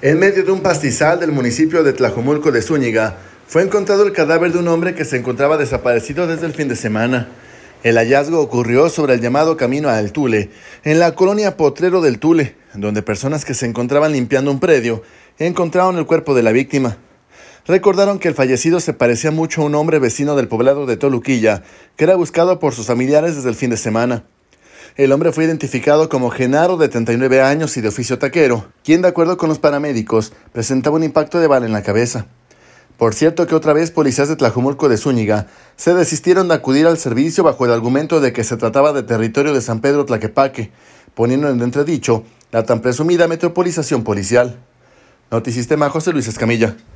En medio de un pastizal del municipio de Tlajomulco de Zúñiga, fue encontrado el cadáver de un hombre que se encontraba desaparecido desde el fin de semana. El hallazgo ocurrió sobre el llamado Camino a El Tule, en la colonia Potrero del Tule, donde personas que se encontraban limpiando un predio encontraron el cuerpo de la víctima. Recordaron que el fallecido se parecía mucho a un hombre vecino del poblado de Toluquilla, que era buscado por sus familiares desde el fin de semana. El hombre fue identificado como Genaro, de 39 años y de oficio taquero, quien, de acuerdo con los paramédicos, presentaba un impacto de bala en la cabeza. Por cierto que otra vez policías de Tlajomulco de Zúñiga se desistieron de acudir al servicio bajo el argumento de que se trataba de territorio de San Pedro Tlaquepaque, poniendo en entredicho la tan presumida metropolización policial. Notisistema, José Luis Escamilla.